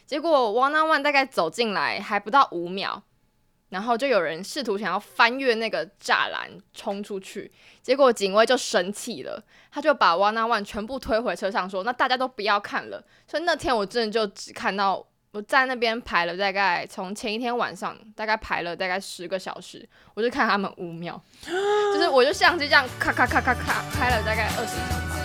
结果 one on one 大概走进来还不到5秒，然后就有人试图想要翻越那个栅栏冲出去，结果警卫就生气了，他就把 one on one 全部推回车上说，那大家都不要看了。所以那天我真的就只看到我在那边排了大概从前一天晚上大概排了大概10个小时，我就看他们5秒，就是我就相机这样咔咔咔咔咔拍了大概20张吧。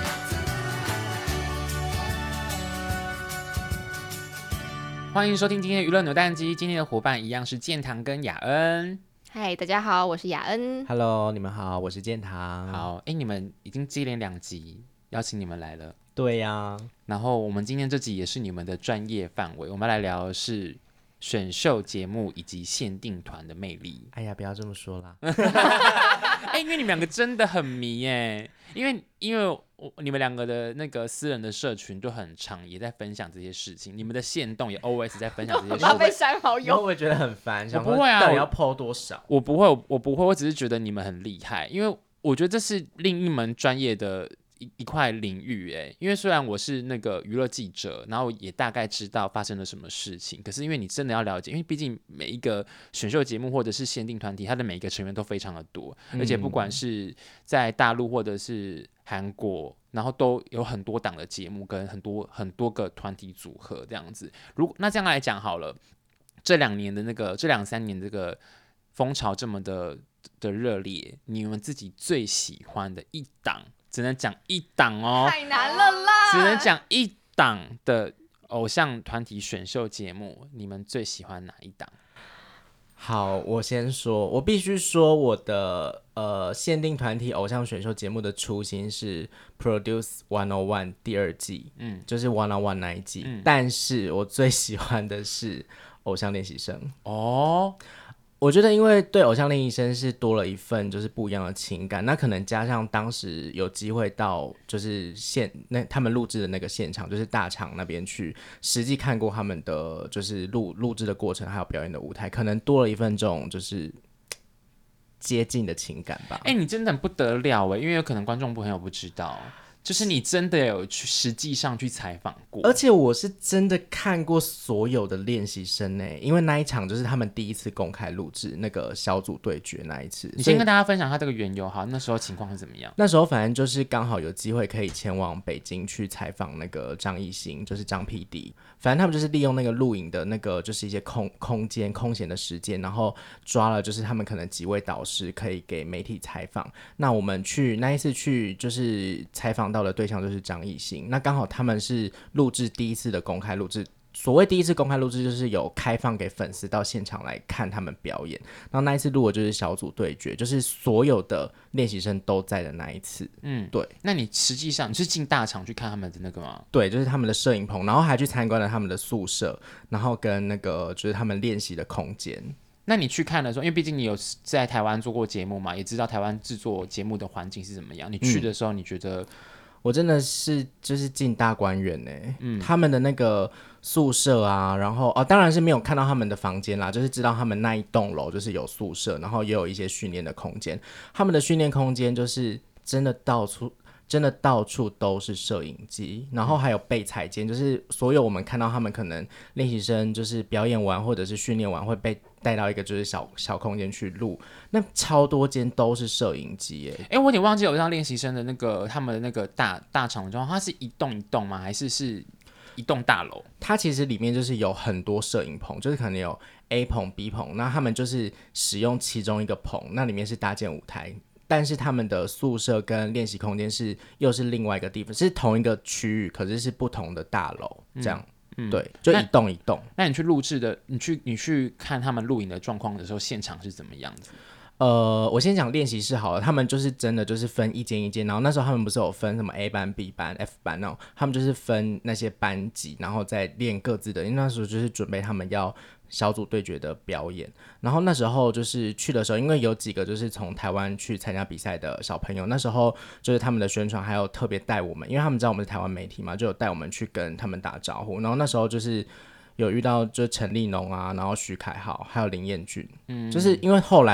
欢迎收听今天的娱乐扭蛋机，今天的伙伴一样是建堂跟雅恩。 嗨，大家好，我是雅恩。 Hello， 你们好，我是建堂。 好，你们已经接连2集邀请你们来了。 对呀， 然后我们今天这集也是你们的专业范围，我们来聊的是选秀节目以及限定团的魅力。 哎呀，不要这么说啦。 因为你们两个真的很迷耶，因为你们两个的那个私人的社群就很常也在分享这些事情，你们的限动也 always 在分享这些事情。 要被删好友， 你会不会觉得很烦？ 我不会啊， 到底要 po 多少？ 我不会，我只是觉得你们很厉害，因为我觉得这是另一门专业的一块领域哎，因为虽然我是那个娱乐记者，然后也大概知道发生了什么事情，可是因为你真的要了解，因为毕竟每一个选秀节目或者是限定团体，它的每一个成员都非常的多，而且不管是在大陆或者是韩国，然后都有很多档的节目跟很多个团体组合这样子。那这样来讲好了，这2-3年这个风潮这么的热烈，你们自己最喜欢的一档？只能讲一档哦， 太难了啦！ 只能讲一档的偶像团体选秀节目，你们最喜欢哪一档？ 好，我先说，我必须说我的限定团体偶像选秀节目的初心是 Produce 101第2季，就是 One on One 那一季，但是我最喜欢的是偶像练习生哦。我觉得因为对偶像练习生是多了一份就是不一样的情感，那可能加上当时有机会到就是他们录制的那个现场，就是大场那边去实际看过他们的就是录制的过程，还有表演的舞台，可能多了一份这种就是接近的情感吧。 你真的很不得了因为有可能观众朋友不知道。就是你真的有实际上去采访过， 而且我是真的看过所有的练习生因为那一场就是他们第一次公开录制那个小组对决那一次。 你先跟大家分享一下这个缘由好，那时候情况是怎么样？ 那时候反正就是刚好有机会可以前往北京去采访那个张艺兴，就是张 PD。反正他们就是利用那个录影的那个就是一些空间空闲的时间，然后抓了就是他们可能几位导师可以给媒体采访。那我们那一次去就是采访到的对象就是张艺兴，那刚好他们是录制第一次的公开录制。所谓第一次公开录制，就是有开放给粉丝到现场来看他们表演。然后那一次录的就是小组对决，就是所有的练习生都在的那一次。对。 那你实际上你是进大场去看他们的那个吗？ 对，就是他们的摄影棚，然后还去参观了他们的宿舍，然后跟那个就是他们练习的空间。 那你去看的时候，因为毕竟你有在台湾做过节目嘛，也知道台湾制作节目的环境是怎么样。你去的时候，你觉得？ 我真的是就是进大观园他们的那个宿舍啊，然后当然是没有看到他们的房间啦，就是知道他们那一栋楼就是有宿舍，然后也有一些训练的空间。他们的训练空间就是真的到处都是摄影机，然后还有备采间，就是所有我们看到他们可能练习生就是表演完或者是训练完会被带到一个就是小空间去录，那超多间都是摄影机我有点忘记偶像练习生的那个他们的那个大场的状况，它是一栋一栋吗？还是一栋大楼？ 它其实里面就是有很多摄影棚，就是可能有 A 棚 B 棚，那他们就是使用其中一个棚，那里面是搭建舞台，但是他们的宿舍跟练习空间又是另外一个地方，是同一个区域，可是是不同的大楼这样。对，就一栋一栋。 那你去录制的，你去看他们录影的状况的时候，现场是怎么样子？ 我先讲练习室好了，他们就是真的就是分一间一间，然后那时候他们不是有分什么 A 班、B 班、F 班那种，他们就是分那些班级，然后再练各自的，因为那时候就是准备他们要小组对决的表演。然后那时候就是去的时候，因为有几个就是从台湾去参加比赛的小朋友，那时候就是他们的宣传还有特别带我们，因为他们知道我们是台湾媒体嘛，就有带我们去跟他们打招呼。然后那时候就是有遇到就陈立农啊，然后徐凯浩还有林彦俊，就是因为后来我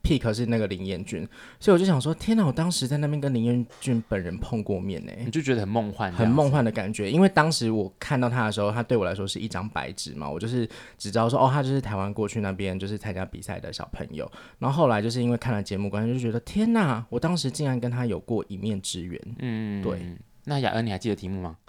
pick 是那个林彦俊，所以我就想说，天哪！我当时在那边跟林彦俊本人碰过面呢， 你就觉得很梦幻， 很梦幻的感觉。因为当时我看到他的时候，他对我来说是一张白纸嘛，我就是只知道说，哦，他就是台湾过去那边就是参加比赛的小朋友。然后后来就是因为看了节目关系，就觉得天哪！我当时竟然跟他有过一面之缘。对。 那雅恩，你还记得题目吗？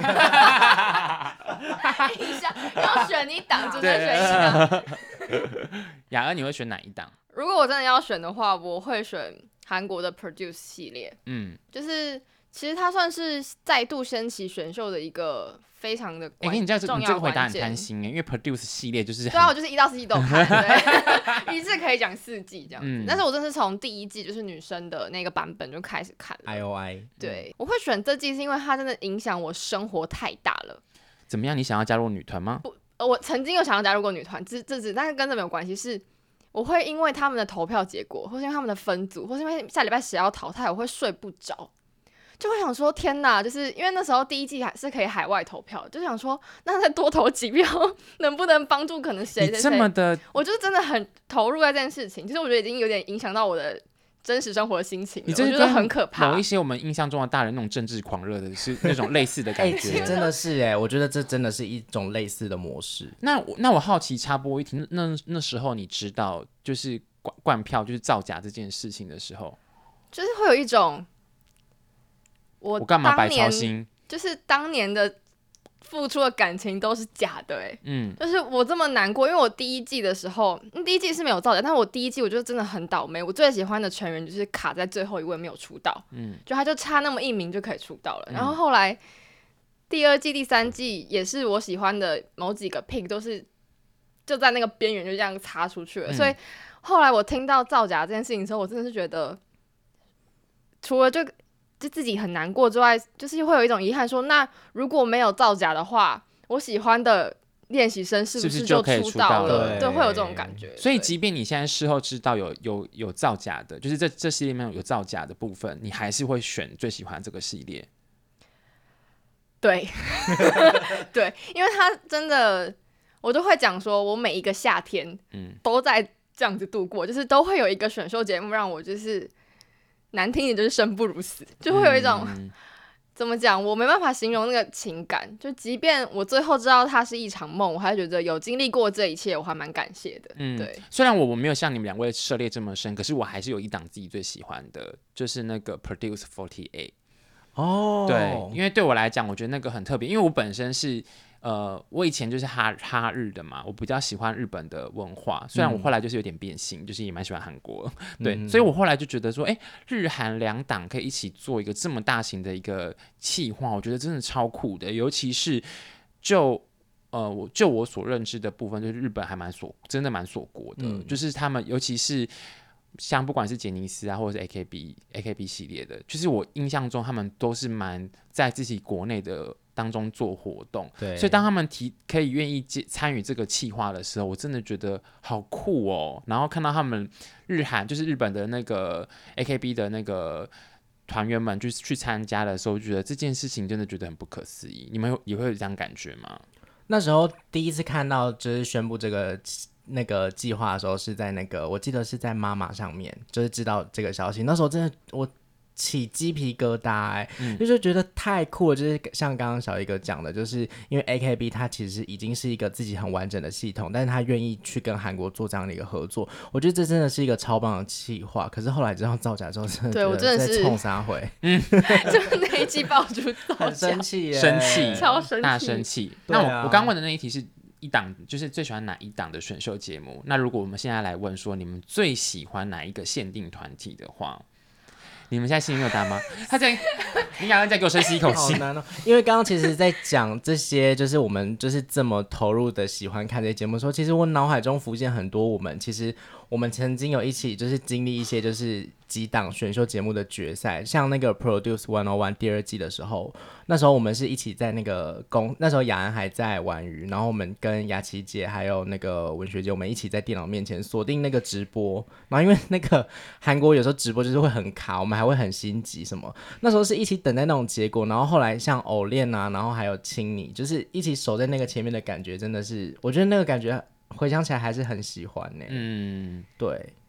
要选一档，只能选一档。 雅恩，你会选哪一档？ 如果我真的要选的话，我会选韩国的 Produce 系列。就是其实它算是再度掀起选秀的一个非常的重要你这个回答很关键贪心因为 Produce 系列就是对啊，我就是1到4季都看，对，一次可以讲4季这样子。但是我真是从第1季就是女生的那个版本就开始看了。 IOI 对，我会选这季是因为它真的影响我生活太大了。 怎么样？你想要加入女团吗？ 我曾经有想要加入过女团，但是跟这没有关系，是我会因为他们的投票结果，或是因为他们的分组，或是因为下礼拜谁要淘汰，我会睡不着。就会想说天哪，就是因为那时候第1季还是可以海外投票，就想说那再多投几票能不能帮助可能谁谁谁？ 你这么的， 我就真的很投入在这件事情，其实我觉得已经有点影响到我的真实生活的心情了，我觉得很可怕。 某一些我们印象中的大人那种政治狂热的是那种类似的感觉， 真的是我觉得这真的是一种类似的模式。 那我好奇插播一题，那时候你知道就是灌票就是造假这件事情的时候， 就是会有一种。我干嘛白操心？ 就是当年的付出的感情都是假的就是我这么难过，因为我第1季的时候，第1季是没有造假，但是我第1季我就真的很倒霉，我最喜欢的成员就是卡在最后一位没有出道，就他就差那么1名就可以出道了，然后后来第2季、第3季也是我喜欢的某几个 pick 都是就在那个边缘就这样插出去了，所以后来我听到造假这件事情的时候，我真的是觉得除了就自己很难过之外，就是会有一种遗憾说，那如果没有造假的话，我喜欢的练习生是不是就出道了？对，会有这种感觉。 所以即便你现在事后知道有造假的，就是这系列里面有造假的部分，你还是会选最喜欢这个系列。 对对，因为他真的，我都会讲说我每一个夏天都在这样子度过，就是都会有一个选秀节目让我就是难听一点就是生不如死，就会有一种怎么讲，我没办法形容那个情感，就即便我最后知道它是一场梦，我还觉得有经历过这一切，我还蛮感谢的。对。 虽然我没有像你们2位涉猎这么深，可是我还是有一档自己最喜欢的，就是那个 Produce 48。对，因为对我来讲，我觉得那个很特别，因为我本身是我以前就是哈日的嘛，我比较喜欢日本的文化，虽然我后来就是有点变心，就是也蛮喜欢韩国，对，所以我后来就觉得说，日韩2档可以一起做一个这么大型的一个企划，我觉得真的超酷的，尤其是就我所认知的部分，就是日本还真的蛮锁国的，就是他们尤其是。像不管是杰尼斯啊，或者是 AKB 系列的，就是我印象中他们都是蛮在自己国内的当中做活动，对，所以当他们可以愿意参与这个企划的时候，我真的觉得好酷哦。然后看到他们日韩就是日本的那个 AKB 的那个团员们去参加的时候，觉得这件事情真的觉得很不可思议。你们也会有这样感觉吗？ 那时候第一次看到就是宣布这个那个计划的时候，是在那个我记得是在妈妈上面，就是知道这个消息。那时候真的我起鸡皮疙瘩就是觉得太酷了。就是像刚刚小一哥讲的，就是因为 AKB 它其实已经是一个自己很完整的系统，但是他愿意去跟韩国做这样的一个合作，我觉得这真的是一个超棒的企划。可是后来知道造假之后，真的对我真的是冲啥回， 就那一季爆出造假， 很生气超生气， 大生气。那我刚问的那一题是。一档就是最喜欢哪一档的选秀节目？那如果我们现在来问说你们最喜欢哪一个限定团体的话，你们现在心里有答案吗？你刚刚再给我深吸一口气， 好难哦。因为刚刚其实在讲这些，就是我们就是这么投入的喜欢看这些节目的时候，其实我脑海中浮现很多我们曾经有一起就是经历一些就是几档选秀节目的决赛，像那个 Produce 101第2季的时候，那时候我们是一起在那个那时候雅安还在玩鱼，然后我们跟雅琪姐还有那个文学姐，我们一起在电脑面前锁定那个直播，然后因为那个韩国有时候直播就是会很卡，我们还会很心急什么，那时候是一起等待那种结果，然后后来像偶恋啊，然后还有亲你，就是一起守在那个前面的感觉，真的是我觉得那个感觉回想起来还是很喜欢呢。对。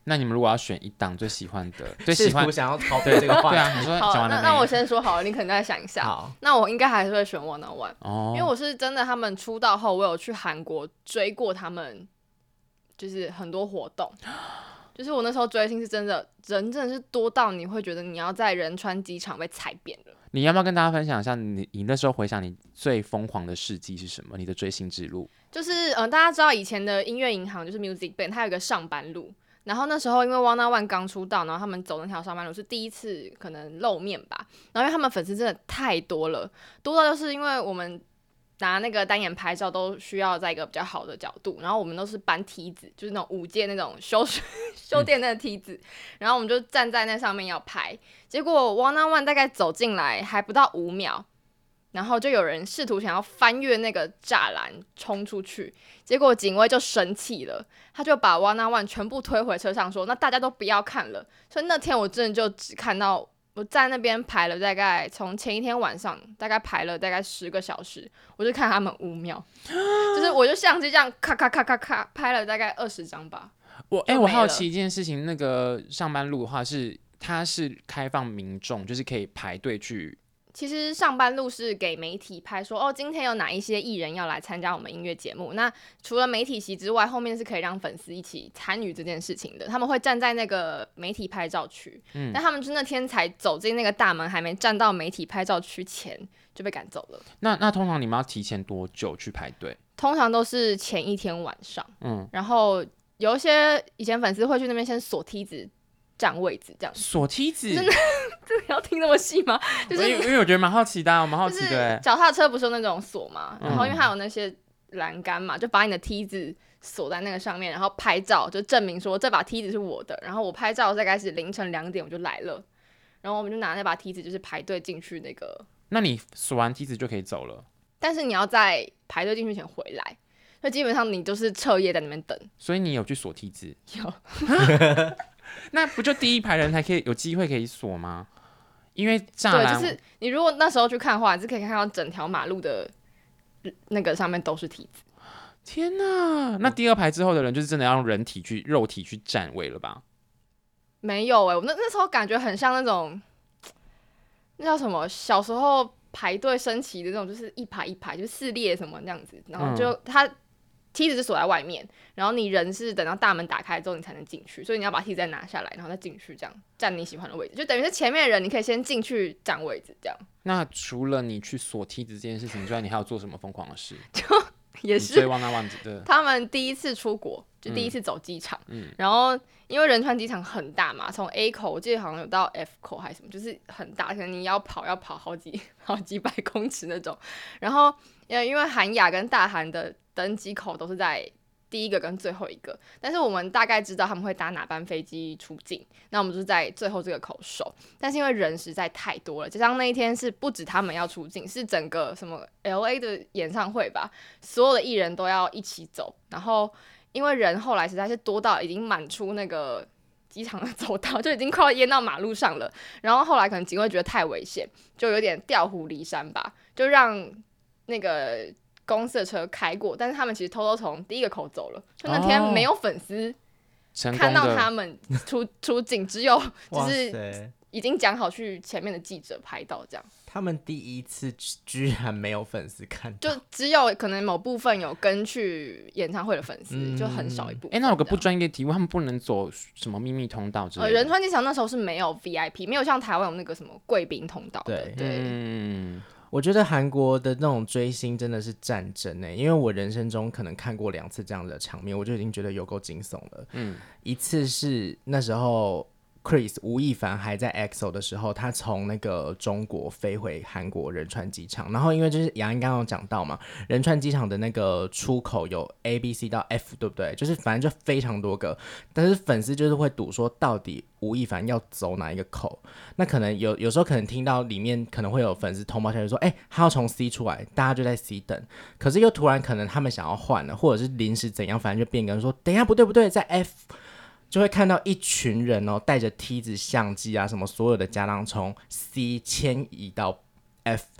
那你们如果要选一档最喜欢的，最试喜欢图想要逃避这个话题。 对啊，你说好， 讲完了没？ 那我先说好了，你可能再想一下。 好， 那我应该还是会选 One on One， 哦， 因为我是真的，他们出道后，我有去韩国追过他们，就是很多活动。就是我那时候追星是真的，人真的是多到你会觉得你要在仁川机场被踩扁了。 你要不要跟大家分享一下你那时候回想你最疯狂的事迹是什么？你的追星之路？ 就是大家知道以前的音乐银行就是 Music Bank， 它有一个上班路。然后那时候因为 One on One 刚出道，然后他们走那条上班路是第一次可能露面吧。然后因为他们粉丝真的太多了，多到就是因为我们拿那个单眼拍照都需要在一个比较好的角度，然后我们都是搬梯子，就是那种5阶那种修电那个梯子，然后我们就站在那上面要拍。结果 One on One 大概走进来还不到5秒。然后就有人试图想要翻越那个栅栏冲出去，结果警卫就生气了，他就把 One on One 全部推回车上说，那大家都不要看了。所以那天我真的就只看到我在那边排了大概从前一天晚上大概排了大概10个小时，我就看他们5秒，就是我就相机这样咔咔咔咔咔拍了大概20张吧。 我好奇一件事情，那个上班路的话它是开放民众，就是可以排队去。 其实上班路是给媒体拍说，今天有哪一些艺人要来参加我们音乐节目。那除了媒体席之外，后面是可以让粉丝一起参与这件事情的。他们会站在那个媒体拍照区，但他们就那天才走进那个大门，还没站到媒体拍照区前就被赶走了。 那通常你们要提前多久去排队？ 通常都是前一天晚上，然后有一些以前粉丝会去那边先锁梯子。占位置这样锁梯子， 真的要听那么细吗？就是因为我觉得蛮好奇的，我蛮好奇的。 脚踏车不是有那种锁吗？然后因为它有那些栏杆嘛，就把你的梯子锁在那个上面，然后拍照就证明说这把梯子是我的。然后我拍照大概是凌晨2点我就来了，然后我们就拿那把梯子就是排队进去那个。 那你锁完梯子就可以走了？ 但是你要在排队进去前回来，所以基本上你就是彻夜在那边等。 所以你有去锁梯子？ 有。 那不就第一排人才可以有机会可以锁吗？因为栅栏， 对，就是你如果那时候去看的话，你是可以看到整条马路的那个上面都是梯子。 天哪！那第2排之后的人就是真的要用肉体去占位了吧？ 没有我那时候感觉很像那种，那叫什么？小时候排队升旗的那种，就是一排一排，就是4列什么那样子，然后就它。梯子是锁在外面，然后你人是等到大门打开之后你才能进去，所以你要把梯子再拿下来，然后再进去，这样占你喜欢的位置，就等于是前面的人你可以先进去占位置，这样。 那除了你去锁梯子这件事情之外，你还有做什么疯狂的事？ 就也是他们第一次出国，就第一次走机场，然后因为仁川机场很大嘛，从 A 口我记得好像有到 F 口还是什么，就是很大，可能你要跑好几百公尺那种，然后因为韩亚跟大韩的登机口都是在第一个跟最后一个，但是我们大概知道他们会搭哪班飞机出境，那我们就是在最后这个口守。但是因为人实在太多了，加上那一天是不止他们要出境，是整个什么 LA 的演唱会吧，所有的艺人都要一起走。然后因为人后来实在是多到已经满出那个机场的走道，就已经快要淹到马路上了。然后后来可能警卫觉得太危险，就有点调虎离山吧，就让那个公司的车开过，但是他们其实偷偷从第一个口走了，就那天没有粉丝看到他们出境，只有就是已经讲好去前面的记者拍到这样。 他们第一次居然没有粉丝看到， 就只有可能某部分有跟去演唱会的粉丝，就很少一部分。 那有个不专业的题目，他们不能走什么秘密通道之类的。 仁川机场那时候是没有 VIP， 没有像台湾有那个什么贵宾通道的。 对，我觉得韩国的那种追星真的是战争因为我人生中可能看过2次这样的场面，我就已经觉得有够惊悚了。一次是那时候Chris 吴亦凡还在 EXO 的时候，他从那个中国飞回韩国仁川机场，然后因为就是雅安刚刚有讲到嘛，仁川机场的那个出口有 A、B、C 到 F， 对不对？就是反正就非常多个，但是粉丝就是会赌说到底吴亦凡要走哪一个口，那可能有时候可能听到里面可能会有粉丝通报下来说，他要从 C 出来，大家就在 C 等，可是又突然可能他们想要换了，或者是临时怎样，反正就变更说，等一下不对，在 F。就会看到一群人带着梯子、相机啊什么所有的家当从 C 迁移到 F，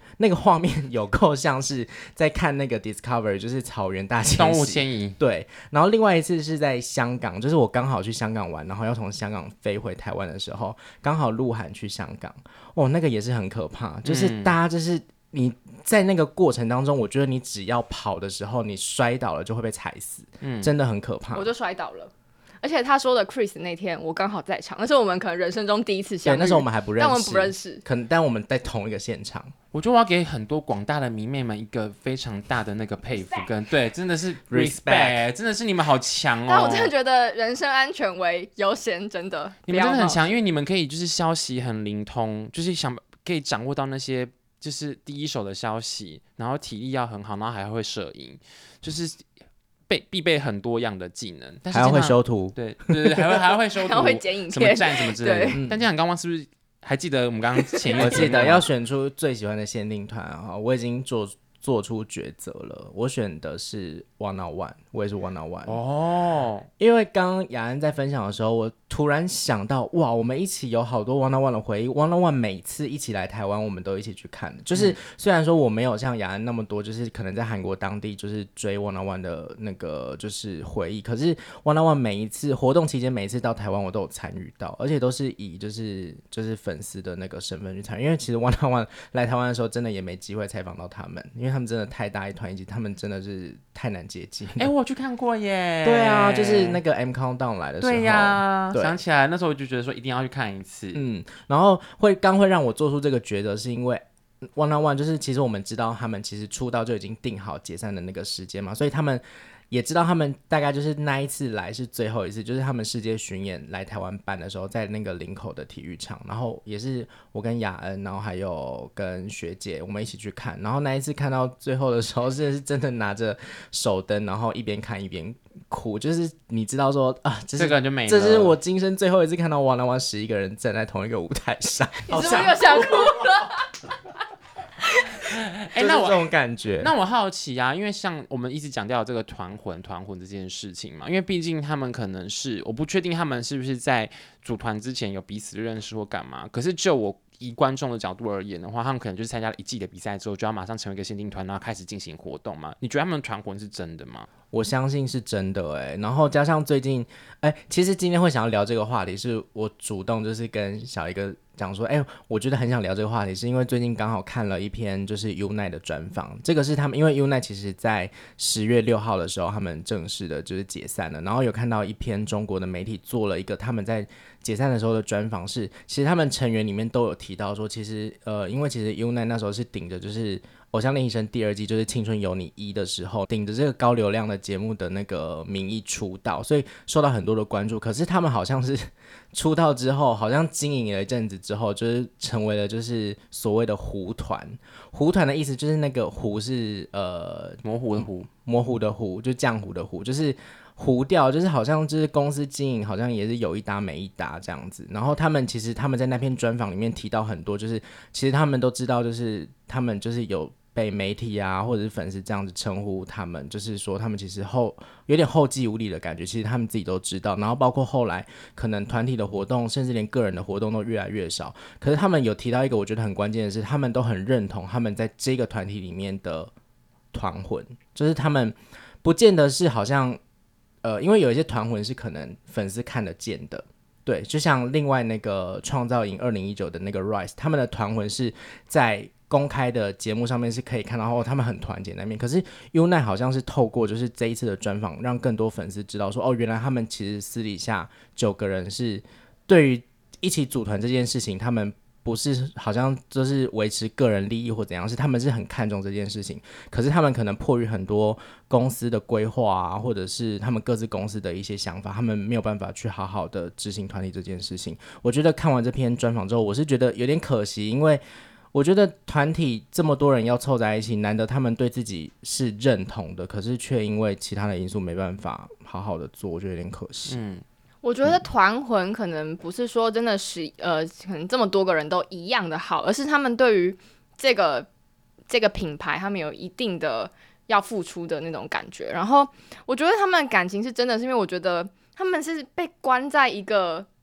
那个画面有够像是在看那个 Discovery， 就是草原大迁徙动物迁移。 对，然后另外一次是在香港，就是我刚好去香港玩，然后要从香港飞回台湾的时候，刚好鹿晗去香港，那个也是很可怕，就是大家就是你在那个过程当中，我觉得你只要跑的时候，你摔倒了就会被踩死，真的很可怕。 我就摔倒了。而且他说的 Chris 那天我刚好在场，那是我们可能人生中第一次相遇。 对，那时候我们还不认识， 但我们不认识， 但我们在同一个现场。 我觉得我要给很多广大的迷妹们一个非常大的那个佩服跟对，真的是 respect， 真的是你们好强哦！ 但我真的觉得人身安全为优先，真的， 你们真的很强，因为你们可以就是消息很灵通，就是可以掌握到那些就是第一手的消息，然后体力要很好，然后还会摄影，就是必备很多样的技能，但是还要会修图， 对，还会修图， 还会剪影片， 什么站什么之类的。但这样刚刚是不是还记得我们刚刚前一我记得要选出最喜欢的限定团啊，我已经做出抉择了，我选的是 101， 我也是 101。 哦， 因为刚刚雅安在分享的时候，我突然想到，哇，我们一起有好多 101的回忆。101每次一起来台湾，我们都一起去看。就是虽然说我没有像雅安那么多，就是可能在韩国当地就是追 101的那个就是回忆，可是 101每一次活动期间，每一次到台湾我都有参与到，而且都是以就是粉丝的那个身份去参与。因为其实 101来台湾的时候，真的也没机会采访到他们，因为他们真的太大一团，以及他们真的是太难接近。 我有去看过耶。 对啊，就是那个 M Countdown 来的时候。 对呀，想起来那时候我就觉得说一定要去看一次。 然后会让我做出这个抉择，是因为 101就是其实我们知道他们其实出道就已经定好解散的那个时间嘛，所以他们也知道他们大概就是那一次来是最后一次，就是他们世界巡演来台湾办的时候，在那个林口的体育场，然后也是我跟雅恩，然后还有跟学姐我们一起去看，然后那一次看到最后的时候是真的拿着手灯，然后一边看一边哭，就是你知道说啊，这个就没了， 这是我今生最后一次看到101 11个人站在同一个舞台上， 你是不是又想哭了？ 那我这种感觉， 那我好奇啊，因为像我们一直讲到这个团魂这件事情嘛，因为毕竟他们可能是我不确定他们是不是在组团之前有彼此认识或干嘛，可是就我以观众的角度而言的话，他们可能就是参加了一季的比赛之后，就要马上成为一个限定团，然后开始进行活动嘛。你觉得他们的团魂是真的吗？ 我相信是真的然后加上最近其实今天会想要聊这个话题，是我主动就是跟小一个讲说我觉得很想聊这个话题，是因为最近刚好看了一篇就是 UNITE 的专访，这个是他们因为 UNITE 其实在10月6号的时候他们正式的就是解散了，然后有看到一篇中国的媒体做了一个他们在解散的时候的专访，是其实他们成员里面都有提到说，其实因为其实 UNITE 那时候是顶着就是偶像练习生第2季就是青春有你1的时候，顶着这个高流量的节目的那个名义出道，所以受到很多的关注。可是他们好像是出道之后，好像经营了一阵子之后，就是成为了就是所谓的糊团。糊团的意思就是那个糊是模糊的糊， 模糊的糊，就浆糊的糊，就是糊掉，就是好像就是公司经营好像也是有一搭没一搭这样子。然后他们在那篇专访里面提到很多，就是其实他们都知道，就是他们就是有被媒体啊或者是粉丝这样子称呼他们，就是说他们其实有点后继无力的感觉，其实他们自己都知道。然后包括后来可能团体的活动，甚至连个人的活动都越来越少。可是他们有提到一个我觉得很关键的是，他们都很认同他们在这个团体里面的团魂，就是他们不见得是好像因为有一些团魂是可能粉丝看得见的。对，就像另外那个创造营2019的那个 Rise， 他们的团魂是在公开的节目上面是可以看到他们很团结那面。可是 UNITE 好像是透过就是这一次的专访，让更多粉丝知道说，原来他们其实私底下9个人是对于一起组团这件事情，他们不是好像就是维持个人利益或怎样，是他们是很看重这件事情。可是他们可能迫于很多公司的规划啊，或者是他们各自公司的一些想法，他们没有办法去好好的执行团体这件事情。我觉得看完这篇专访之后，我是觉得有点可惜，因为我觉得团体这么多人要凑在一起，难得他们对自己是认同的，可是却因为其他的因素没办法好好的做，我觉得有点可惜。 我觉得团魂可能不是说真的是可能这么多个人都一样的好，而是他们对于这个品牌，他们有一定的要付出的那种感觉。然后我觉得他们感情是真的，是因为我觉得他们是被关在一个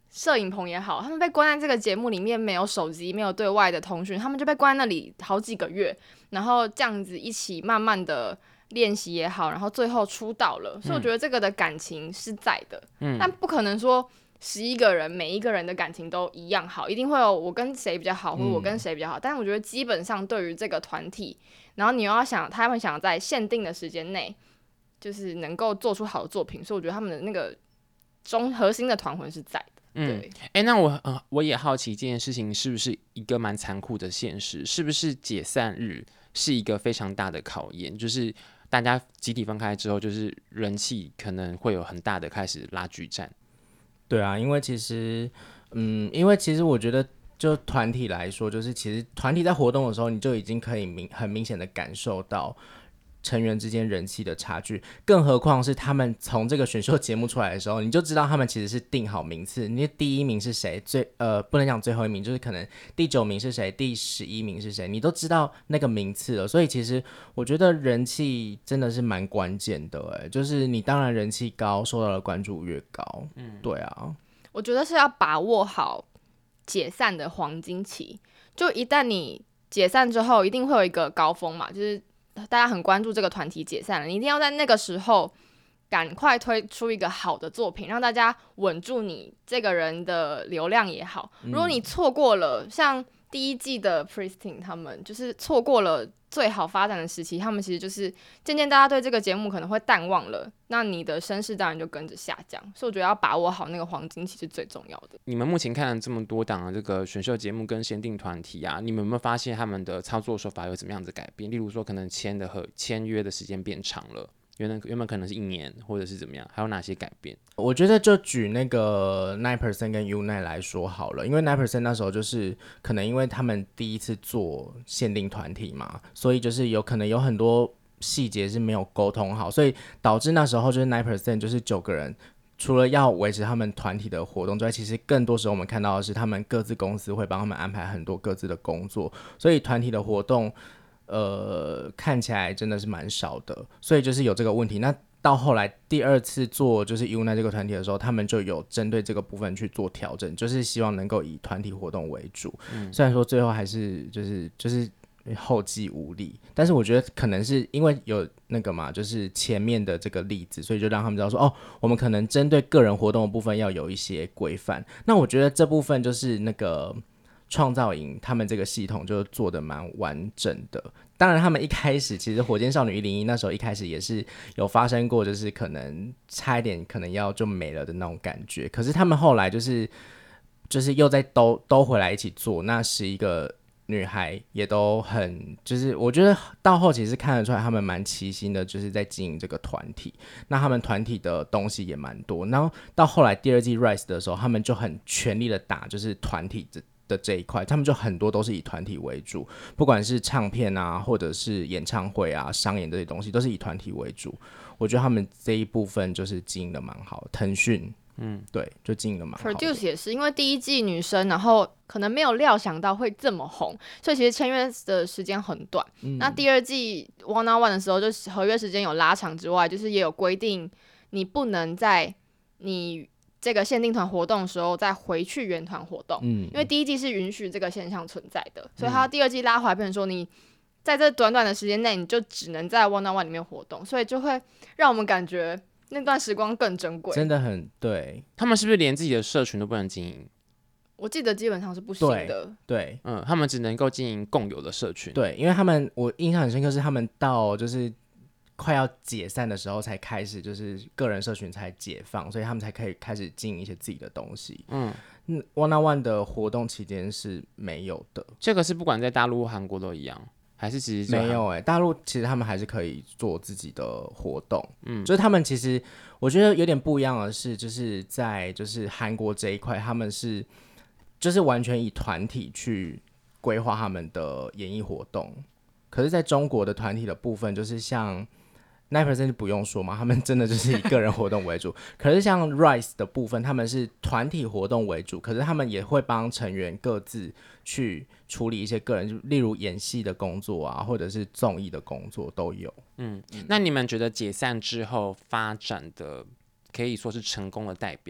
摄影棚也好，他们被关在这个节目里面，没有手机，没有对外的通讯，他们就被关在那里好几个月，然后这样子一起慢慢的练习也好，然后最后出道了。所以我觉得这个的感情是在的，但不可能说11个人每一个人的感情都一样好，一定会有我跟谁比较好，或者我跟谁比较好。但是我觉得基本上对于这个团体，然后你又要想，他们想在限定的时间内，就是能够做出好的作品，所以我觉得他们的那个核心的团魂是在的。对， 那我也好奇这件事情是不是一个蛮残酷的现实？是不是解散日是一个非常大的考验？就是大家集体分开之后，就是人气可能会有很大的开始拉锯战。 对啊，因为其实我觉得就团体来说，就是其实团体在活动的时候，你就已经可以很明显的感受到成员之间人气的差距，更何况是他们从这个选秀节目出来的时候，你就知道他们其实是定好名次，你第1名是谁，不能讲最后1名，就是可能第9名是谁，第11名是谁，你都知道那个名次了。所以其实我觉得人气真的是蛮关键的，就是你当然人气高，受到的关注越高。对啊， 我觉得是要把握好解散的黄金期，就一旦你解散之后，一定会有一个高峰嘛，就是大家很关注这个团体解散了，你一定要在那个时候赶快推出一个好的作品，让大家稳住你这个人的流量也好。如果你错过了，像第1季的 Pristin 他们就是错过了最好发展的时期，他们其实就是渐渐大家对这个节目可能会淡忘了，那你的声势当然就跟着下降。所以我觉得要把握好那个黄金期是最重要的。 你们目前看了这么多档的这个选秀节目跟限定团体啊，你们有没有发现他们的操作手法有怎么样的改变？例如说可能签约的时间变长了，原本可能是1年或者是怎么样，还有哪些改变？ 我觉得就举那个 9% 跟 U9 来说好了，因为 9% 那时候就是可能因为他们第一次做限定团体嘛，所以就是有可能有很多细节是没有沟通好，所以导致那时候就是 9% 就是9个人，除了要维持他们团体的活动之外，其实更多时候我们看到的是他们各自公司会帮他们安排很多各自的工作，所以团体的活动看起来真的是蛮少的，所以就是有这个问题。那到后来第2次做就是 UNITE 这个团体的时候，他们就有针对这个部分去做调整，就是希望能够以团体活动为主。虽然说最后还是就是后继无力，但是我觉得可能是因为有那个嘛，就是前面的这个例子，所以就让他们知道说，我们可能针对个人活动的部分要有一些规范。那我觉得这部分就是那个创造营他们这个系统就做得蛮完整的。当然他们一开始其实火箭少女101那时候一开始也是有发生过，就是可能差一点可能要就没了的那种感觉，可是他们后来就是又再都回来一起做，那11个女孩也都很，就是我觉得到后期是看得出来他们蛮齐心的，就是在经营这个团体。那他们团体的东西也蛮多，然后到后来第2季 Rise 的时候，他们就很全力的打就是团体的这一块，他们就很多都是以团体为主，不管是唱片啊，或者是演唱会啊、商演这些东西，都是以团体为主。我觉得他们这一部分就是经营的蛮好的，腾讯。对，就经营的蛮好的。 Produce 也是因为第1季女生，然后可能没有料想到会这么红，所以其实签约的时间很短。那第2季 One on One 的时候，就合约时间有拉长之外，就是也有规定，你不能在你这个限定团活动的时候再回去原团活动。因为第1季是允许这个现象存在的，所以他第2季拉回来变成说你在这短短的时间内，你就只能在 One on One 里面活动，所以就会让我们感觉那段时光更珍贵， 真的很对。 他们是不是连自己的社群都不能经营？ 我记得基本上是不行的。 对， 他们只能够经营共有的社群。 对，因为他们我印象很深刻是他们到就是快要解散的时候才开始，就是个人社群才解放，所以他们才可以开始经营一些自己的东西。One on One 的活动期间是没有的。 这个是不管在大陆、韩国都一样。还是其实没有大陆其实他们还是可以做自己的活动，就是他们其实我觉得有点不一样的是，就是在就是韩国这一块，他们是就是完全以团体去规划他们的演艺活动，可是在中国的团体的部分，就是像 9% 就不用说嘛，他们真的就是以个人活动为主。可是像 Rise 的部分，他们是团体活动为主，可是他们也会帮成员各自去处理一些个人，例如演戏的工作啊，或者是综艺的工作都有。 那你们觉得解散之后发展的可以说是成功的代表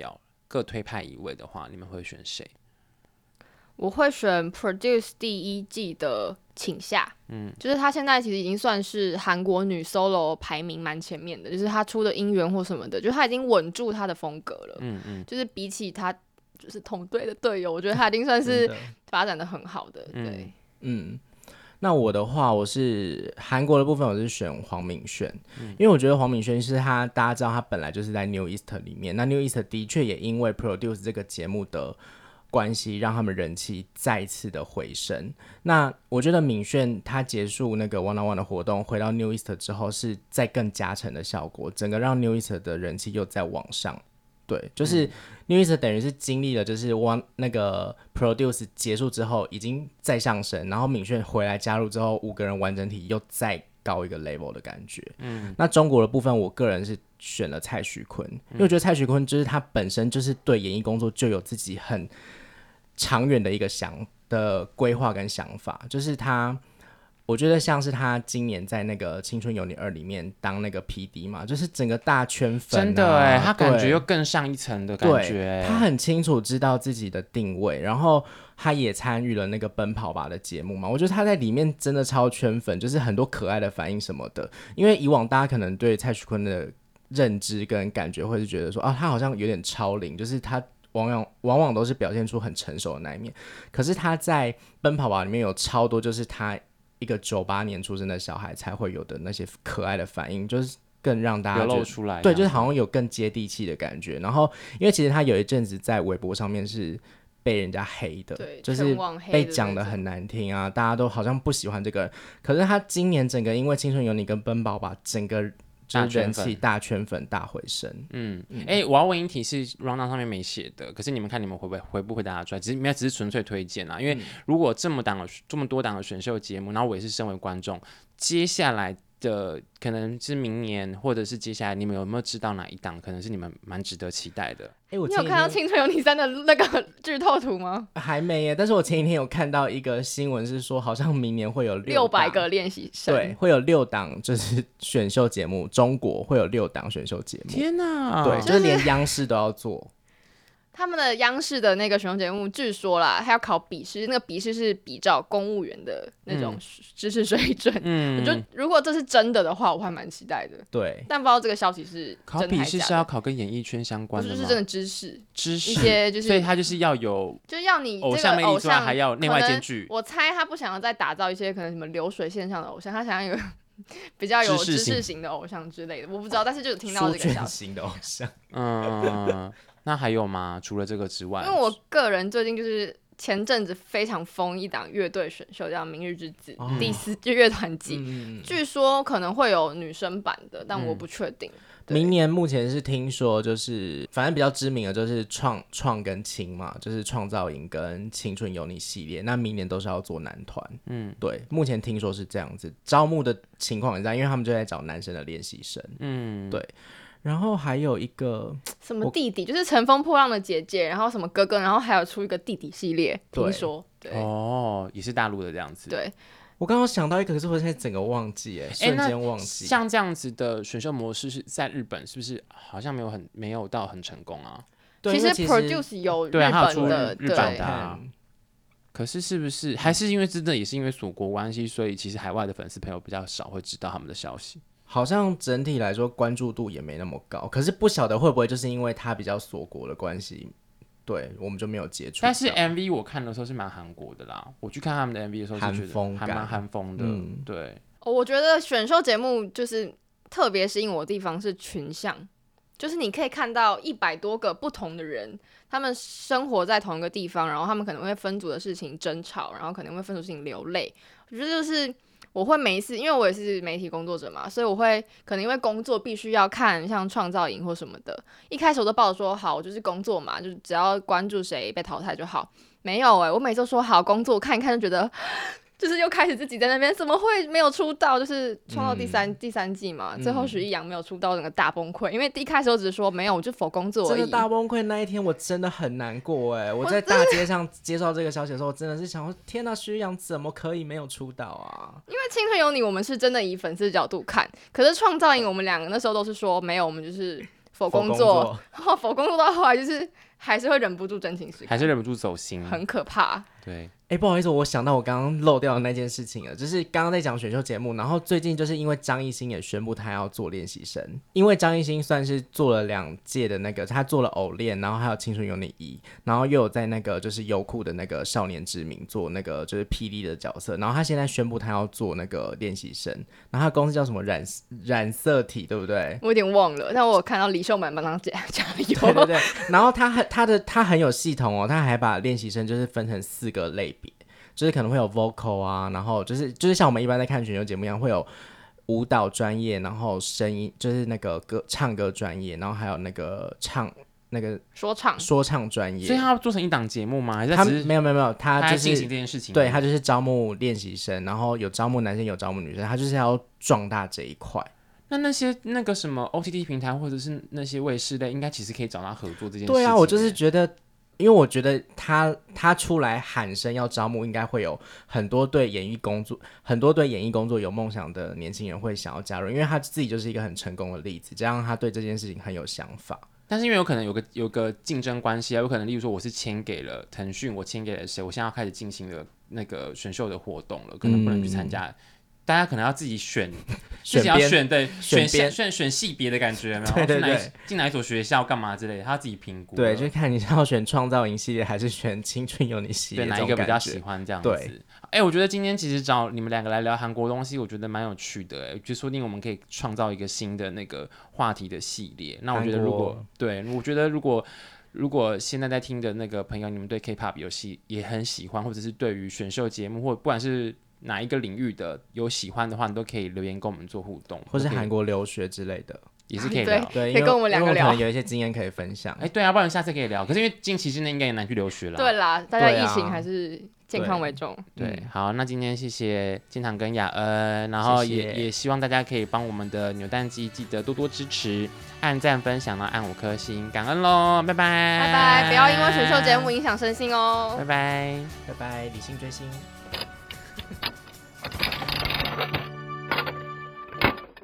各推派一位的话，你们会选谁？ 我会选 Produce 第一季的请夏，就是她现在其实已经算是韩国女 solo 排名蛮前面的，就是她出的音源或什么的，就是她已经稳住她的风格了，就是比起她就是同队的队友，我觉得她已经算是发展的很好的，对， 那我的话，我是韩国的部分，我是选黄敏炫，因为我觉得黄敏炫是大家知道他本来就是在 New East 里面，那 New East 的确也因为 Produce 这个节目的关系，让他们人气再次的回升。那我觉得敏炫他结束那个 One on One 的活动，回到 New East 之后，是再更加成的效果，整个让 New East 的人气又在往上。对，就是 New East 等于是经历了就是那个 Produce 结束之后已经再上升，然后敏炫回来加入之后，5个人完整体又再高一个 level 的感觉。那中国的部分，我个人是选了蔡徐坤，因为我觉得蔡徐坤就是他本身就是对演艺工作就有自己很长远的一个规划跟想法，就是我觉得像是他今年在那个《青春有你2》里面当那个 PD 嘛，就是整个大圈粉、 真的他感觉又更上一层的感觉。 他很清楚知道自己的定位，然后他也参与了那个奔跑吧的节目嘛，我觉得他在里面真的超圈粉，就是很多可爱的反应什么的。因为以往大家可能对蔡徐坤的认知跟感觉会是觉得说他好像有点超龄，就是他往往都是表现出很成熟的那一面，可是他在奔跑吧里面有超多就是他一个98年出生的小孩才会有的那些可爱的反应，就是更让大家流露出来， 对，就是好像有更接地气的感觉。然后因为其实他有一阵子在微博上面是被人家黑的，就是被讲得很难听啊，大家都好像不喜欢这个人。可是他今年整个因为青春有你跟奔跑吧整个就是人气大圈粉大回升。 我要问一题是 rundown 上面没写的，可是你们看你们回不回答得出来？只是纯粹推荐啊，因为如果这么多档的选秀节目，然后我也是身为观众，接下来的可能是明年或者是接下来，你们有没有知道哪一档可能是你们蛮值得期待的？ 你有看到《青春有你3》的那个剧透图吗？ 还没耶，但是我前几天有看到一个新闻是说，好像明年会有 600个练习生， 对，会有6档就是选秀节目，中国会有6档选秀节目。 天哪， 对，就是连央视都要做。 他们的央视的那个选秀节目，据说啦，还要考笔试，那个笔试是比照公务员的那种知识水准。我觉得如果这是真的话，我还蛮期待的。 对， 但不知道这个消息是考笔试是要考跟演艺圈相关的吗？ 就是真的知识一些就是， 所以他就是要有， 就要你偶像魅力之外，还要内外兼具。 我猜他不想要再打造一些可能什么流水线上的偶像，他想要有比较有知识型的偶像之类的，我不知道，但是就听到这个消息。 型的偶像， 那还有吗？除了这个之外， 因为我个人最近就是前阵子非常疯一档乐队选秀，叫《明日之子》第4就乐团季，据说可能会有女生版的，但我不确定。 明年目前是听说就是反正比较知名的就是创跟青嘛，就是创造营跟青春有你系列，那明年都是要做男团。对，目前听说是这样子，招募的情况也在，因为他们就在找男生的练习生。对。然后还有一个什么弟弟，就是乘风破浪的姐姐，然后什么哥哥，然后还有出一个弟弟系列，听说。对也是大陆的这样子。 对， 我刚刚想到一个，可是我现在整个忘记，瞬间忘记。 像这样子的选秀模式是在日本，是不是好像没有到很成功啊？ 其实 Produce 有日本的， 日本的啊。可是是不是还是因为真的也是因为锁国关系，所以其实海外的粉丝朋友比较少会知道他们的消息？ 好像整体来说关注度也没那么高，可是不晓得会不会就是因为他比较锁国的关系，对我们就没有接触。 但是 MV 我看的时候是蛮韩国的啦，我去看他们的 MV 的时候是觉得还蛮韩风的。对， 我觉得选秀节目就是特别吸引我的地方是群像，就是你可以看到100多个不同的人，他们生活在同一个地方，然后他们可能会分组的事情争吵，然后可能会分组的事情流泪。我觉得就是我会每一次，因为我也是媒体工作者嘛，所以我会可能因为工作必须要看像创造营或什么的。一开始我都抱着说好，我就是工作嘛，就是只要关注谁被淘汰就好。没有我每次都说好工作，看一看就觉得。就是又开始自己在那边，怎么会没有出道？就是创造第三季嘛，最后许一阳没有出道，整个大崩溃。因为一开始我只是说没有，我就否工作而已。 真的大崩溃那一天，我真的很难过我在大街上接到这个消息的时候，我真的是想说，天哪，许一阳怎么可以没有出道啊？ 因为青春有你，我们是真的以粉丝角度看，可是创造营我们2个那时候都是说没有，我们就是否工作，然后否工作到后来就是还是会忍不住真情实感， 还是忍不住走心， 很可怕。 对。 不好意思，我想到我刚刚漏掉的那件事情了，就是刚刚在讲选秀节目，然后最近就是因为张艺兴也宣布他要做练习生，因为张艺兴算是做了2届的那个，他做了偶练，然后还有青春有你1，然后又有在那个就是优酷的那个少年之名做那个就是霹雳的角色，然后他现在宣布他要做那个练习生，然后他的公司叫什么染色体，对不对？ 我有点忘了，但我有看到李秀满帮他加油。 对对对，然后他很有系统哦，他还把练习生就是分成4个类别。就是可能会有 vocal 啊，然后就是像我们一般在看选秀节目一样，会有舞蹈专业，然后声音就是那个唱歌专业，然后还有那个说唱专业。 所以他要做成一档节目吗？还是他只是没有，他就是进行这件事情。 对，他就是招募练习生，然后有招募男生有招募女生，他就是要壮大这一块。 那个什么 OTT 平台或者是那些卫视类，应该其实可以找他合作这件事情。 对啊，我就是觉得。因为我觉得他出来喊声要招募，应该会有很多对演艺工作有梦想的年轻人会想要加入，因为他自己就是一个很成功的例子，加上他对这件事情很有想法。 但是因为有可能有个竞争关系啊，有可能例如说我是签给了腾讯，我签给了谁，我现在要开始进行了那个选秀的活动了，可能不能去参加。大家可能要自己选，自己要选系别的感觉，有没有？ 对， 进哪一所学校干嘛之类的，他要自己评估。 对，就看你是要选创造营系列还是选青春有你系列， 对哪一个比较喜欢这样子。对，我觉得今天其实找你们2个来聊韩国东西，我觉得蛮有趣的，就说不定我们可以创造一个新的那个话题的系列。那我觉得如果现在在听的那个朋友，你们对 K-pop 游戏也很喜欢，或者是对于选秀节目或不管是哪一个领域的有喜欢的话，你都可以留言跟我们做互动， 或是韩国留学之类的， 也是可以聊。 对， 可以跟我们2个聊， 可能有一些经验可以分享。 对啊，不然下次可以聊。可是因为近期之内应该也难去留学了。 对啦，大家疫情还是健康为重。 对，好，那今天谢谢建堂跟雅恩，然后也希望大家可以帮我们的扭蛋机记得多多支持，按赞分享，然后按5颗星，感恩咯，拜拜， 拜拜，不要因为选秀节目影响身心哦， 拜拜， 拜拜，理性追星。